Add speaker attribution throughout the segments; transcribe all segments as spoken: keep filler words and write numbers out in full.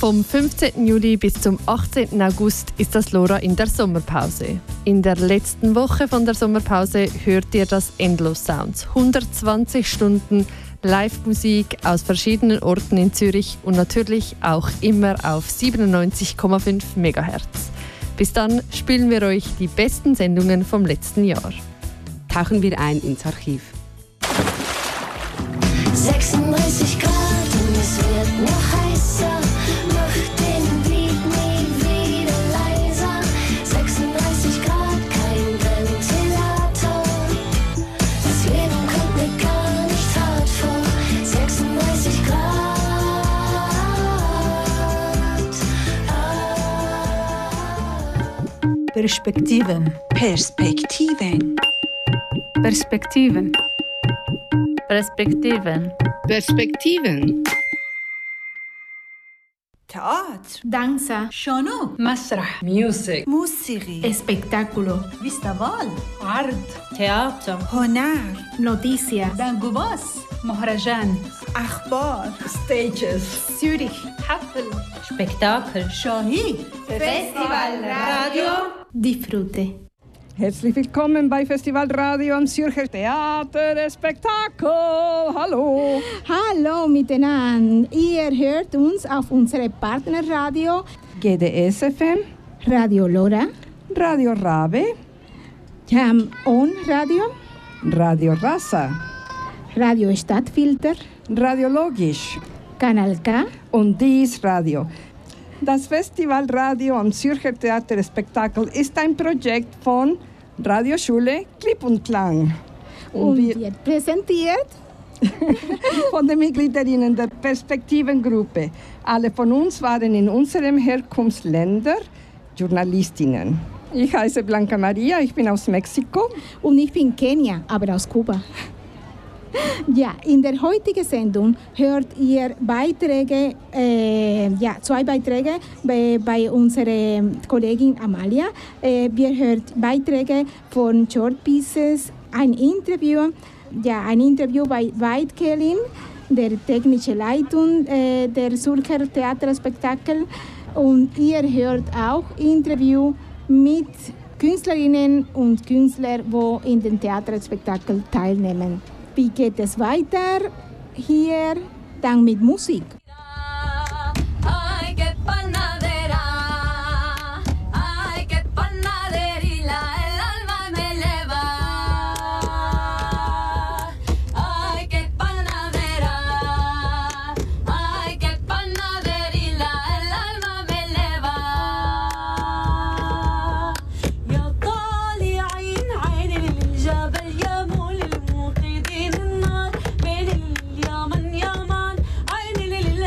Speaker 1: Vom fünfzehnten Juli bis zum achtzehnten August ist das LoRa in der Sommerpause. In der letzten Woche von der Sommerpause hört ihr das Endlos Sounds. hundertzwanzig Stunden Live-Musik aus verschiedenen Orten in Zürich und natürlich auch immer auf siebenundneunzig Komma fünf Megahertz. Bis dann spielen wir euch die besten Sendungen vom letzten Jahr.
Speaker 2: Tauchen wir ein ins Archiv.
Speaker 3: sechsunddreißig Grad und es wird noch heißer. Mach den Beat nie wieder leiser. sechsunddreißig Grad, kein Ventilator. Das Leben kommt mir gar nicht hart vor. sechsunddreißig Grad. Ah.
Speaker 4: Perspektiven. Perspektiven.
Speaker 5: Perspektiven.
Speaker 6: Perspektiven.
Speaker 2: Perspektiven.
Speaker 4: Teatr.
Speaker 5: Danza.
Speaker 4: شانو.
Speaker 5: مسرح.
Speaker 6: Music.
Speaker 4: موسيقي.
Speaker 5: Espectáculo.
Speaker 4: فيستيفال.
Speaker 5: عرض.
Speaker 6: Theater.
Speaker 4: هنر.
Speaker 5: Noticias.
Speaker 4: دنجوباس.
Speaker 5: مهرجان.
Speaker 4: أخبار. Stages.
Speaker 5: Zürich. حفل.
Speaker 6: Spektakel.
Speaker 4: شاهي.
Speaker 5: Festival Radio. Disfrute.
Speaker 7: Herzlich willkommen bei Festival Radio am Zürcher Theater Spektakel. Hallo.
Speaker 8: Hallo miteinander. Ihr hört uns auf unserem Partnerradio
Speaker 7: G D S F M,
Speaker 8: Radio LoRa,
Speaker 7: Radio Rabe,
Speaker 8: Jam On Radio,
Speaker 7: Radio Rasa,
Speaker 8: Radio Stadtfilter,
Speaker 7: Radio Logisch
Speaker 8: Kanal K
Speaker 7: und dies Radio. Das Festival Radio am Zürcher Theater Spektakel ist ein Projekt von Radioschule Klipp und Klang.
Speaker 8: und,
Speaker 7: Und wir
Speaker 8: wird präsentiert
Speaker 7: von den Mitgliederinnen der Perspektivengruppe. Alle von uns waren in unserem Herkunftsländer Journalistinnen. Ich heiße Blanca Maria, ich bin aus Mexiko.
Speaker 8: und ich bin Kenia, aber aus Kuba. Ja, in der heutigen Sendung hört ihr Beiträge, äh, ja, zwei Beiträge bei, bei unserer Kollegin Amalia. Äh, wir hören Beiträge von Short Pieces, ein Interview, ja, ein Interview bei Veit Kelin, der technische Leitung äh, der Zürcher Theaterspektakel. Und ihr hört auch Interview mit Künstlerinnen und Künstlern, die in den Theaterspektakel teilnehmen. Wie geht es weiter? Hier dann mit Musik.
Speaker 3: Ay, qué panadera, ay, qué panaderila, el alma me eleva. Ay, qué panadera, ay, qué panaderila, el alma me eleva. Ya طالعين عيني للجبل يا مول الموقدين النار بين اليمن يمن عيني لل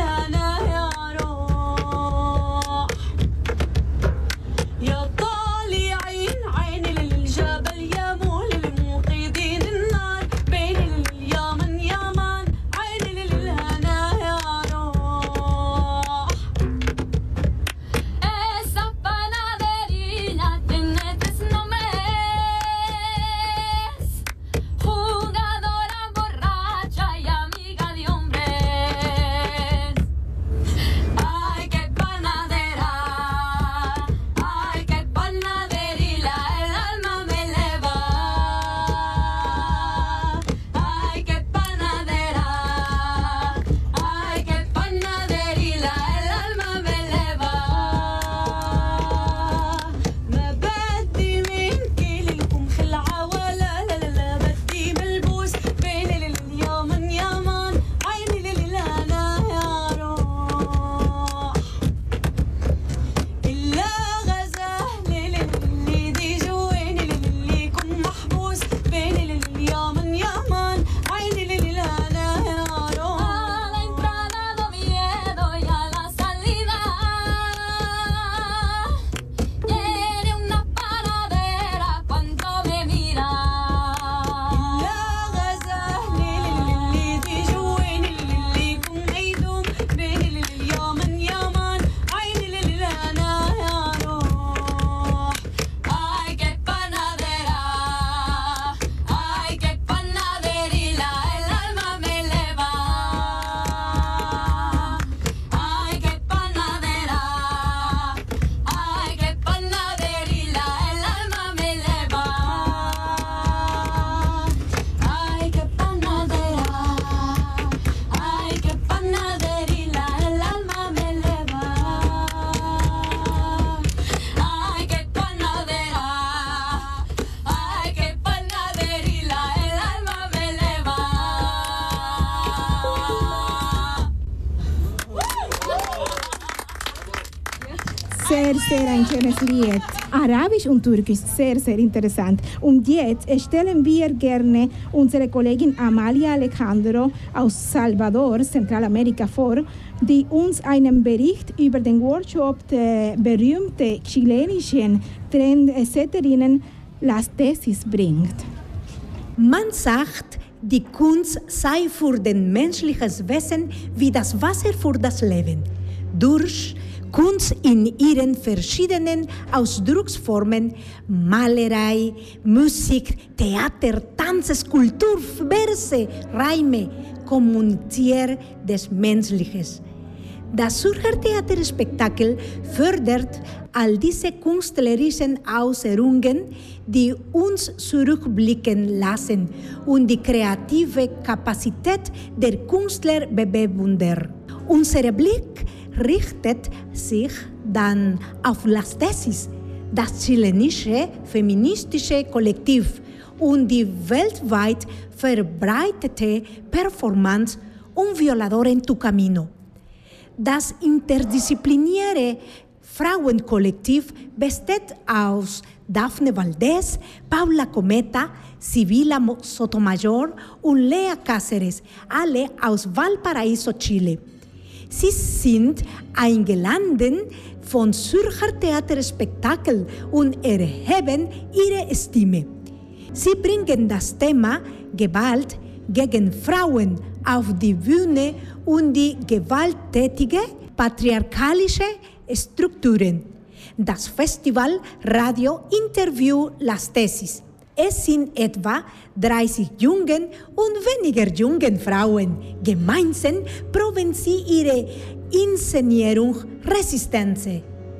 Speaker 8: Sehr, sehr ein schönes Lied. Arabisch und Türkisch, sehr, sehr interessant. Und jetzt stellen wir gerne unsere Kollegin Amalia Alejandro aus Salvador, Zentralamerika, vor, die uns einen Bericht über den Workshop der berühmten chilenischen Trendsetterinnen Las Tesis bringt.
Speaker 9: Man sagt, die Kunst sei für den menschliches Wesen wie das Wasser für das Leben. Durch Kunst in ihren verschiedenen Ausdrucksformen, Malerei, Musik, Theater, Tanz, Skulptur, Verse, Reime, kommuniziert des Menschlichen. Das Zürcher Theaterspektakel fördert all diese künstlerischen Äußerungen, die uns zurückblicken lassen und die kreative Kapazität der Künstler bewundern. Unser Blick richtet sich dann auf Las Tesis, das chilenische feministische Kollektiv und die weltweit verbreitete Performance Un Violador en tu Camino. Das interdisziplinäre Frauenkollektiv besteht aus Daphne Valdés, Paula Cometa, Sibila Sotomayor und Lea Cáceres, alle aus Valparaíso, Chile. Sie sind eingeladen von Zürcher Theaterspektakel und erheben ihre Stimme. Sie bringen das Thema Gewalt gegen Frauen auf die Bühne und die gewalttätige patriarchalische Strukturen. Das Festival Radio Interview Las Tesis. Es sind etwa dreißig jungen und weniger jungen Frauen. Gemeinsam proben sie ihre Inszenierung Resistenz.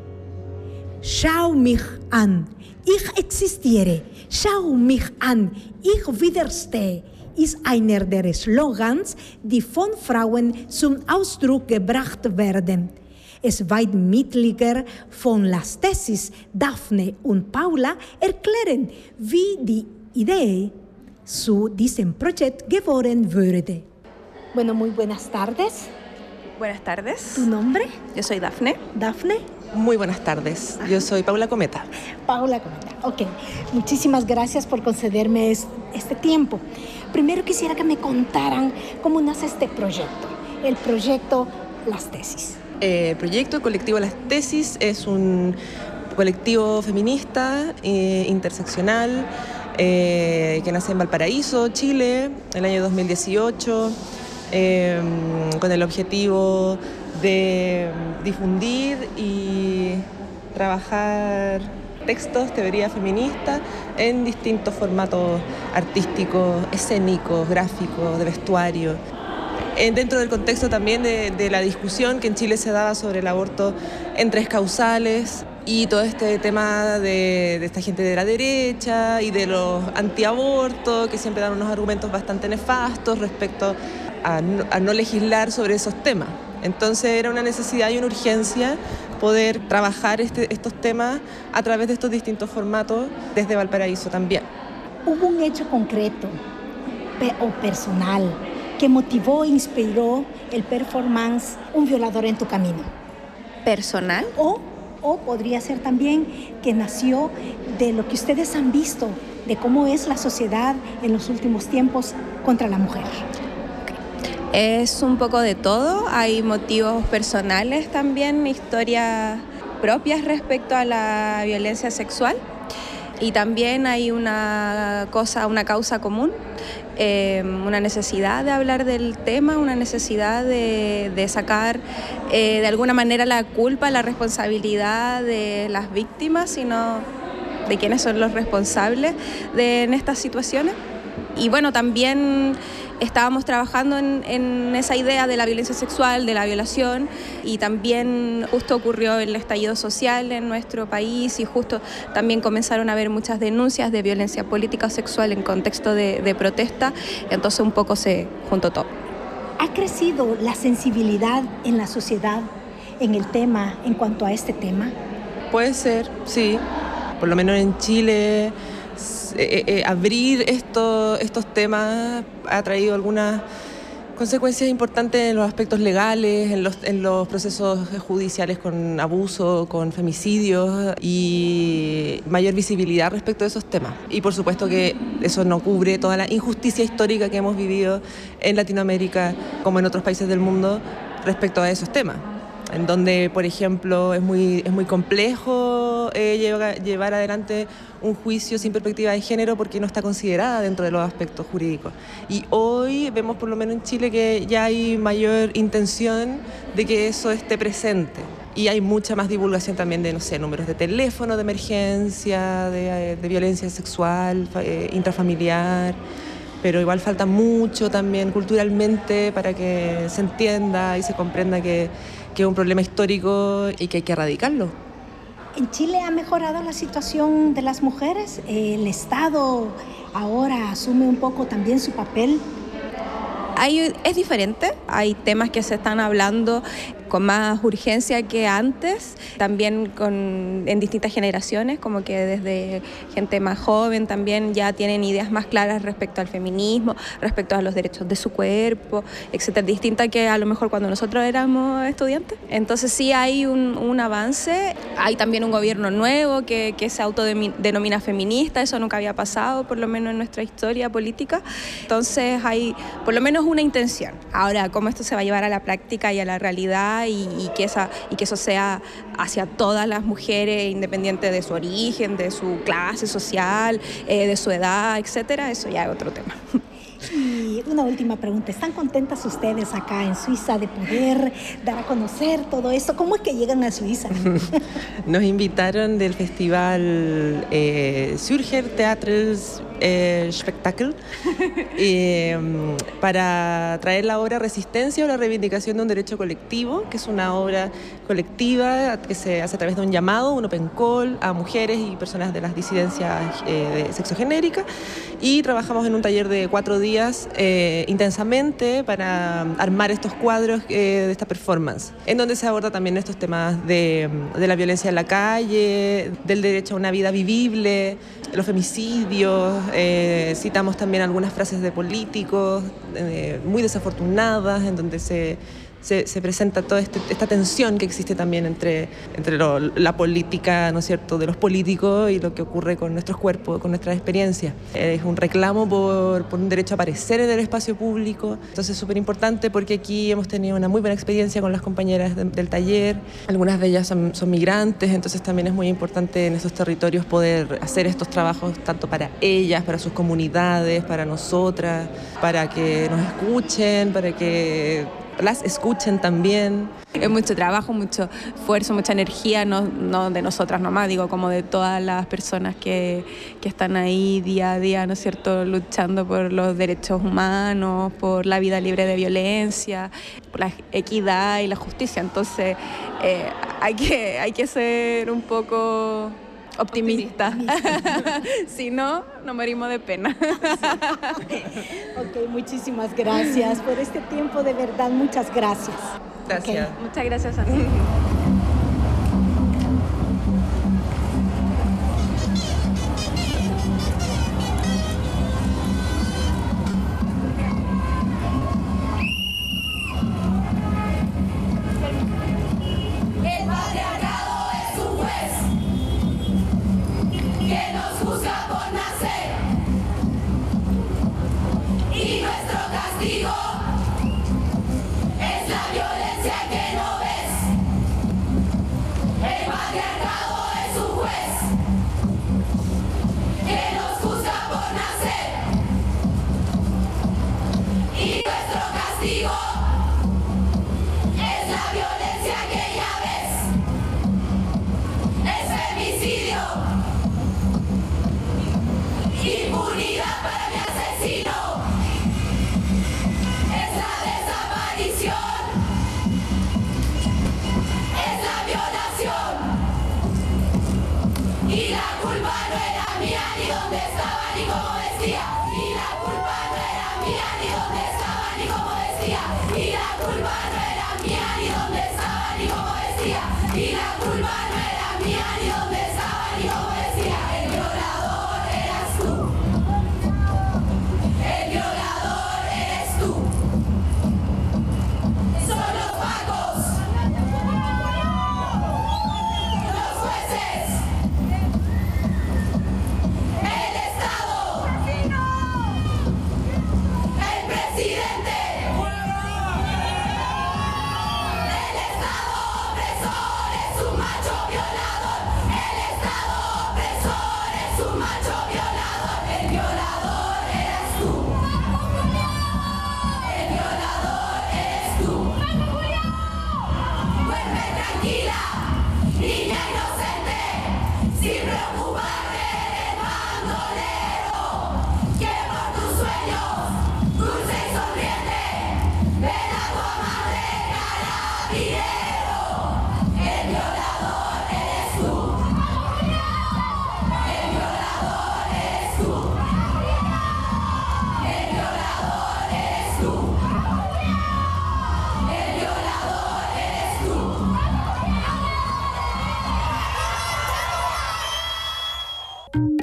Speaker 9: Schau mich an, ich existiere. Schau mich an, ich widerstehe, ist einer der Slogans, die von Frauen zum Ausdruck gebracht werden. Zwei Mitglieder von Las Tesis, Daphne und Paula, erklären, wie die Idee zu diesem Projekt geboren wurde. Bueno, muy buenas tardes.
Speaker 10: Buenas tardes.
Speaker 9: ¿Tu nombre?
Speaker 10: Yo soy Daphne.
Speaker 9: Daphne.
Speaker 10: Muy buenas tardes. Yo soy Paula Cometa.
Speaker 9: Paula Cometa, ok. Muchísimas gracias por concederme este tiempo. Primero quisiera que me contaran cómo nace este proyecto, el proyecto Las Tesis.
Speaker 10: El proyecto Colectivo Las Tesis es un colectivo feminista, eh, interseccional, eh, que nace en Valparaíso, Chile, el año dos mil dieciocho, eh, con el objetivo de difundir y trabajar textos, teoría feminista en distintos formatos artísticos, escénicos, gráficos, de vestuario. Dentro del contexto también de, de la discusión que en Chile se daba sobre el aborto en tres causales y todo este tema de, de esta gente de la derecha y de los antiabortos que siempre dan unos argumentos bastante nefastos respecto a no, a no legislar sobre esos temas. Entonces era una necesidad y una urgencia poder trabajar este, estos temas a través de estos distintos formatos desde Valparaíso también.
Speaker 9: ¿Hubo un hecho concreto o personal que motivó e inspiró el performance Un Violador en tu Camino?
Speaker 10: ¿Personal?
Speaker 9: O, o podría ser también que nació de lo que ustedes han visto, de cómo es la sociedad en los últimos tiempos contra la mujer.
Speaker 10: Es un poco de todo, hay motivos personales también, historias propias respecto a la violencia sexual y también hay una cosa, una causa común, eh, una necesidad de hablar del tema, una necesidad de, de sacar eh, de alguna manera la culpa, la responsabilidad de las víctimas, sino de quiénes son los responsables de en estas situaciones. Y bueno, también estábamos trabajando en, en esa idea de la violencia sexual, de la violación, y también justo ocurrió el estallido social en nuestro país y justo también comenzaron a haber muchas denuncias de violencia política o sexual en contexto de, de protesta, entonces un poco se juntó todo.
Speaker 9: ¿Ha crecido la sensibilidad en la sociedad en el tema, en cuanto a este tema?
Speaker 10: Puede ser, sí. Por lo menos en Chile, Eh, eh, abrir esto, estos temas ha traído algunas Consecuencias importantes en los aspectos legales, en los, en los procesos judiciales con abuso, con femicidios y mayor visibilidad respecto a esos temas. Y por supuesto que eso no cubre toda la injusticia histórica que hemos vivido en Latinoamérica como en otros países del mundo respecto a esos temas, en donde, por ejemplo, es muy, es muy complejo eh, llevar, llevar adelante un juicio sin perspectiva de género porque no está considerada dentro de los aspectos jurídicos. Y hoy vemos, por lo menos en Chile, que ya hay mayor intención de que eso esté presente. Y hay mucha más divulgación también de, no sé, números de teléfono, de emergencia, de, de violencia sexual, eh, intrafamiliar. Pero igual falta mucho también culturalmente para que se entienda y se comprenda que, que es un problema histórico y que hay que erradicarlo.
Speaker 9: ¿En Chile ha mejorado la situación de las mujeres? ¿El Estado ahora asume un poco también su papel?
Speaker 11: Hay, es diferente, hay temas que se están hablando con más urgencia que antes, también con, en distintas generaciones, como que desde gente más joven también ya tienen ideas más claras respecto al feminismo, respecto a los derechos de su cuerpo, etcétera, distinta que a lo mejor cuando nosotros éramos estudiantes. Entonces sí hay un, un avance, hay también un gobierno nuevo que, que se autodenomina feminista, eso nunca había pasado, por lo menos en nuestra historia política, entonces hay por lo menos una intención. Ahora, cómo esto se va a llevar a la práctica y a la realidad, Y, y, que esa, y que eso sea hacia todas las mujeres, independiente de su origen, de su clase social, eh, de su edad, etcétera, eso ya es otro tema.
Speaker 9: Y una última pregunta, ¿están contentas ustedes acá en Suiza de poder dar a conocer todo esto? ¿Cómo es que llegan a Suiza?
Speaker 10: Nos invitaron del festival eh, Zürcher Theatres eh, Spektakel eh, para traer la obra Resistencia o la reivindicación de un derecho colectivo, que es una obra colectiva que se hace a través de un llamado, un open call a mujeres y personas de las disidencias eh, de sexo genérica, y trabajamos en un taller de cuatro días eh, intensamente para armar estos cuadros eh, de esta performance, en donde se aborda también estos temas de, de la violencia en la calle, del derecho a una vida vivible, los femicidios, eh, citamos también algunas frases de políticos eh, muy desafortunadas, en donde se Se, se presenta toda este, esta tensión que existe también entre, entre lo, la política, ¿no es cierto?, de los políticos y lo que ocurre con nuestros cuerpos, con nuestras experiencias. Es un reclamo por, por un derecho a aparecer en el espacio público, entonces es súper importante porque aquí hemos tenido una muy buena experiencia con las compañeras de, del taller, algunas de ellas son, son migrantes, entonces también es muy importante en esos territorios poder hacer estos trabajos tanto para ellas, para sus comunidades, para nosotras, para que nos escuchen, para que las escuchen también.
Speaker 11: Es mucho trabajo, mucho esfuerzo, mucha energía, no, no de nosotras nomás, digo, como de todas las personas que, que están ahí día a día, ¿no es cierto?, luchando por los derechos humanos, por la vida libre de violencia, por la equidad y la justicia. Entonces eh, hay que, hay que ser un poco optimista, optimista. Si no, nos morimos de pena.
Speaker 9: Sí. Ok, muchísimas gracias por este tiempo, de verdad, muchas gracias.
Speaker 10: Gracias.
Speaker 11: Okay. Muchas gracias a ti.
Speaker 3: Es la violencia que no ves.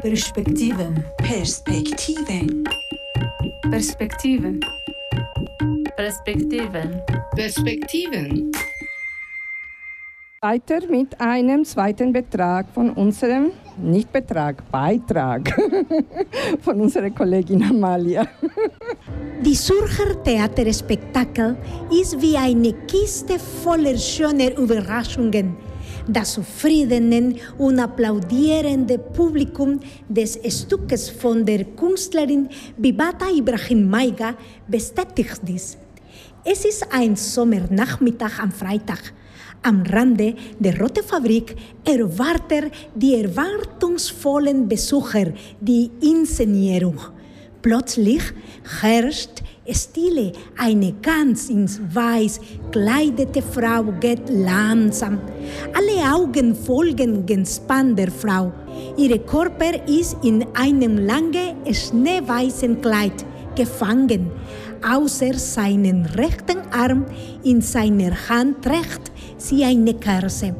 Speaker 12: Perspektiven.
Speaker 2: Perspektiven.
Speaker 5: Perspektiven.
Speaker 1: Perspektiven.
Speaker 2: Perspektiven.
Speaker 7: Weiter mit einem zweiten Betrag von unserem, nicht Betrag, Beitrag von unserer Kollegin Amalia.
Speaker 9: Die Zürcher Theaterspektakel ist wie eine Kiste voller schöner Überraschungen. Das zufriedene und applaudierende Publikum des Stückes von der Künstlerin Bibata Ibrahim Maiga bestätigt dies. Es ist ein Sommernachmittag am Freitag. Am Rande der Rote Fabrik erwartet die erwartungsvollen Besucher die Inszenierung. Plötzlich herrscht Stille. Eine ganz ins Weiß gekleidete Frau geht langsam. Alle Augen folgen gespannt der Frau. Ihr Körper ist in einem langen, schneeweißen Kleid gefangen. Außer seinen rechten Arm in seiner Hand trägt sie eine Kerze.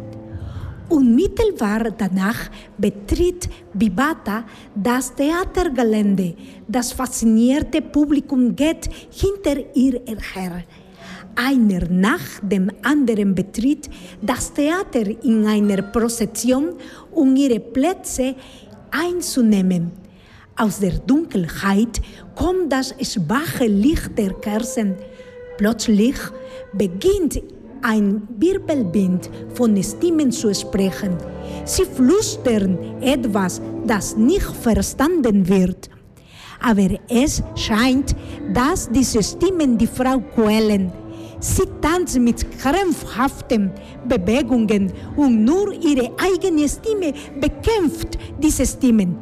Speaker 9: Unmittelbar danach betritt Bibata das Theatergelände. Das faszinierte Publikum geht hinter ihr her. Einer nach dem anderen betritt das Theater in einer Prozession, um ihre Plätze einzunehmen. Aus der Dunkelheit kommt das schwache Licht der Kerzen. Plötzlich beginnt ein Wirbelwind von Stimmen zu sprechen. Sie flüstern etwas, das nicht verstanden wird. Aber es scheint, dass diese Stimmen die Frau quälen. Sie tanzt mit krampfhaften Bewegungen und nur ihre eigene Stimme bekämpft diese Stimmen.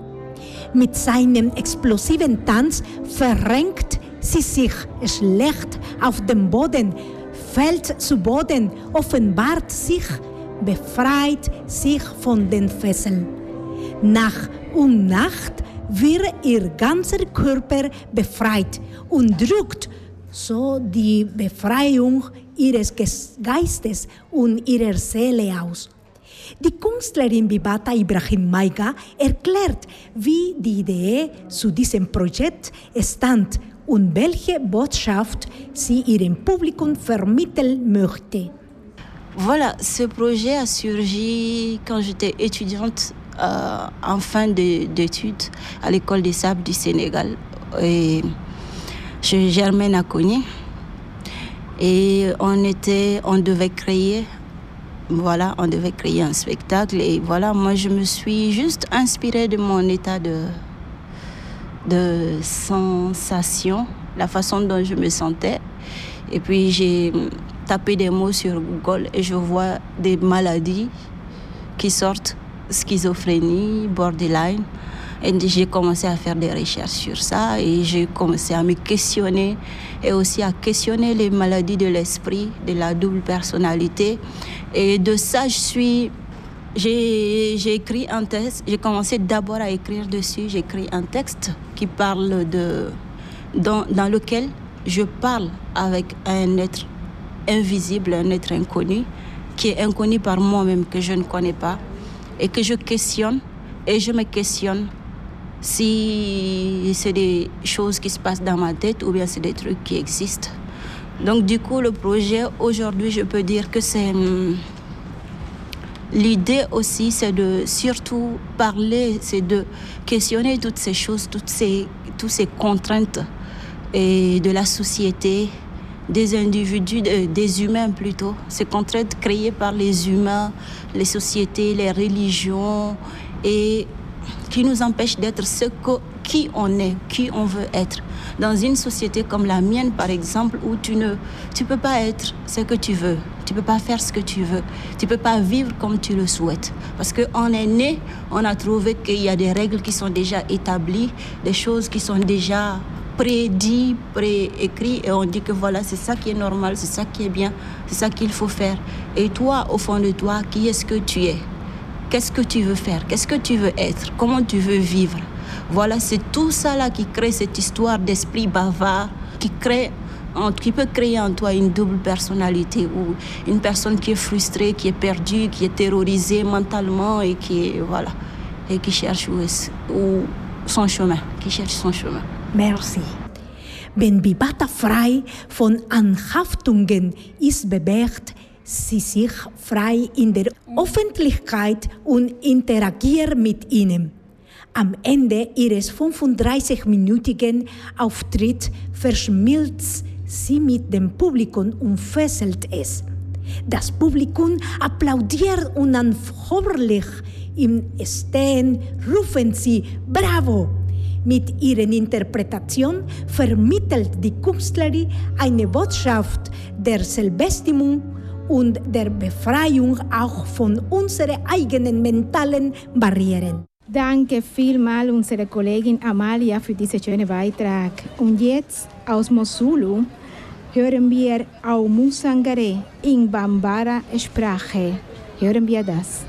Speaker 9: Mit seinem explosiven Tanz verrenkt sie sich schlecht auf dem Boden, fällt zu Boden, offenbart sich, befreit sich von den Fesseln. Nach und Nacht wird ihr ganzer Körper befreit und drückt so die Befreiung ihres Geistes und ihrer Seele aus. Die Künstlerin Bibata Ibrahim Maiga erklärt, wie die Idee zu diesem Projekt stand und welche Botschaft sie ihrem Publikum vermitteln möchte.
Speaker 13: Voilà, ce projet a surgi quand j'étais étudiante euh, en fin de, d'études à l'école des Sables du Sénégal, et chez Germaine Acogny. Et on était, on devait créer, voilà, on devait créer un spectacle. Et voilà, moi je me suis juste inspirée de mon état de de sensation, la façon dont je me sentais. Et puis j'ai tapé des mots sur Google et je vois des maladies qui sortent, schizophrénie, borderline. Et j'ai commencé à faire des recherches sur ça et j'ai commencé à me questionner et aussi à questionner les maladies de l'esprit, de la double personnalité. Et de ça, je suis... J'ai, j'ai écrit un texte, j'ai commencé d'abord à écrire dessus, j'ai écrit un texte qui parle de... Dans, dans lequel je parle avec un être invisible, un être inconnu, qui est inconnu par moi-même, que je ne connais pas, et que je questionne, et je me questionne si c'est des choses qui se passent dans ma tête ou bien c'est des trucs qui existent. Donc du coup, le projet, aujourd'hui, je peux dire que c'est... L'idée aussi, c'est de surtout parler, c'est de questionner toutes ces choses, toutes ces, toutes ces contraintes et de la société, des individus, des humains plutôt. Ces contraintes créées par les humains, les sociétés, les religions, et qui nous empêchent d'être ce que, qui on est, qui on veut être. Dans une société comme la mienne, par exemple, où tu ne tu peux pas être ce que tu veux, tu peux pas faire ce que tu veux, tu peux pas vivre comme tu le souhaites. Parce qu'on est né, on a trouvé qu'il y a des règles qui sont déjà établies, des choses qui sont déjà prédites, préécrites, et on dit que voilà, c'est ça qui est normal, c'est ça qui est bien, c'est ça qu'il faut faire. Et toi, au fond de toi, qui est-ce que tu es? Qu'est-ce que tu veux faire? Qu'est-ce que tu veux être? Comment tu veux vivre? Voilà, c'est tout ça là qui crée cette histoire d'esprit bavard, qui crée, qui peut créer en toi une double personnalité, ou une personne qui est frustrée, qui est perdue, qui est terrorisée mentalement et qui est, voilà. et qui cherche où est, où son chemin, qui cherche son chemin.
Speaker 9: Merci. Wenn Bibata frei von Anhaftungen ist, bewegt sie sich frei in der Öffentlichkeit und interagiert mit ihnen. Am Ende ihres fünfunddreißig-minütigen Auftritts verschmilzt sie mit dem Publikum und fesselt es. Das Publikum applaudiert unaufhörlich. Im Stehen rufen sie Bravo! Mit ihrer Interpretation vermittelt die Künstlerin eine Botschaft der Selbstbestimmung und der Befreiung auch von unseren eigenen mentalen Barrieren.
Speaker 8: Danke vielmals unsere Kollegin Amalia für diesen schönen Beitrag. Und jetzt aus Mosulu hören wir auch Musangare in Bambara-Sprache. Hören wir das.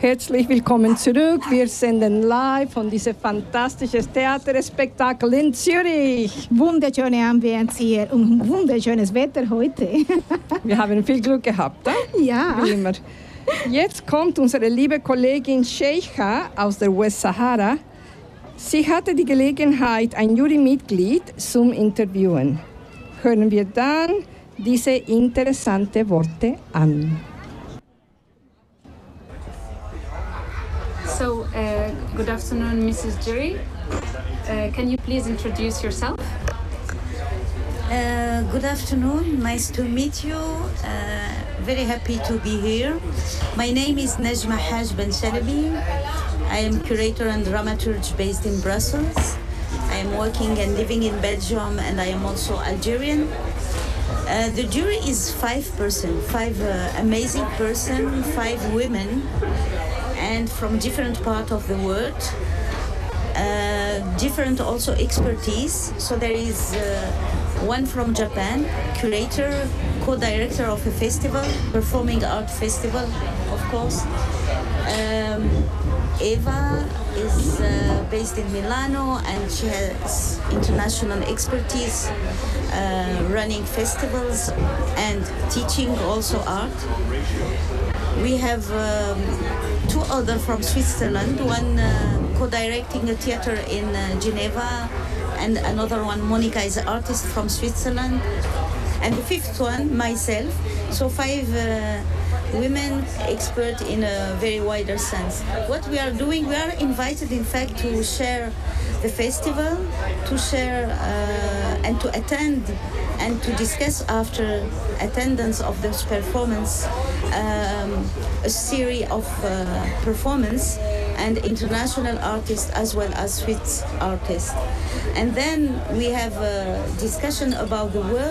Speaker 7: Herzlich willkommen zurück. Wir senden live von diesem fantastischen Theaterspektakel in Zürich.
Speaker 8: Wunderschöne Ambiente hier und wunderschönes Wetter heute.
Speaker 7: Wir haben viel Glück gehabt, eh?
Speaker 8: Ja.
Speaker 7: Wie immer. Jetzt kommt unsere liebe Kollegin Sheikha aus der Westsahara. Sie hatte die Gelegenheit, ein Jurymitglied zum Interviewen. Hören wir dann diese interessanten Worte an.
Speaker 5: So, uh, good afternoon, Missus Jury. Uh, can you please introduce yourself?
Speaker 12: Uh, good afternoon, nice to meet you. Uh, very happy to be here. My name is Nejma Haj Ben Shalabi. I am curator and dramaturge based in Brussels. I am working and living in Belgium, and I am also Algerian. Uh, the jury is five persons, five uh, amazing persons, five women, and from different parts of the world. Uh, different also expertise. So there is uh, one from Japan, curator, co-director of a festival, performing art festival, of course. Um, Eva is uh, based in Milano, and she has international expertise, uh, running festivals and teaching also art. We have um, two others from Switzerland, one uh, co-directing a theater in uh, Geneva, and another one, Monica, is an artist from Switzerland. And the fifth one, myself. So five uh, women expert in a very wider sense. What we are doing, we are invited, in fact, to share the festival, to share uh, and to attend and to discuss after attendance of this performance um, a series of uh, performance and international artists as well as Swiss artists. And then we have a discussion about the work